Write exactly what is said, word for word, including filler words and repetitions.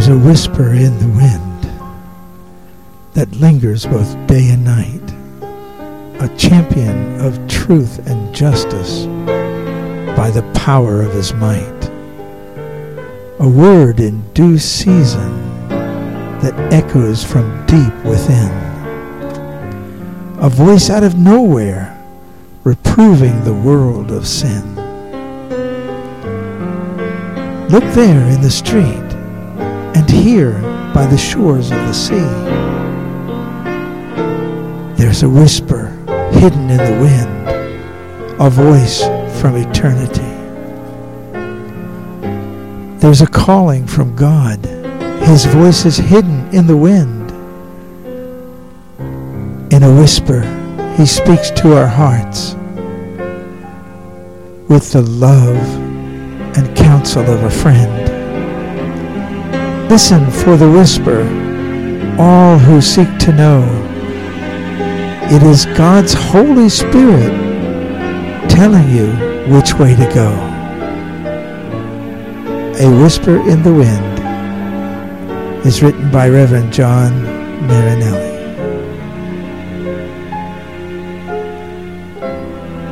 There's a whisper in the wind that lingers both day and night, a champion of truth and justice by the power of his might, a word in due season that echoes from deep within, a voice out of nowhere reproving the world of sin. Look there in the street, and here by the shores of the sea, there's a whisper hidden in the wind, a voice from eternity. There's a calling from God. His voice is hidden in the wind. In a whisper, he speaks to our hearts with the love and counsel of a friend. Listen for the whisper, all who seek to know. It is God's Holy Spirit telling you which way to go. A Whisper in the Wind is written by Reverend John Marinelli.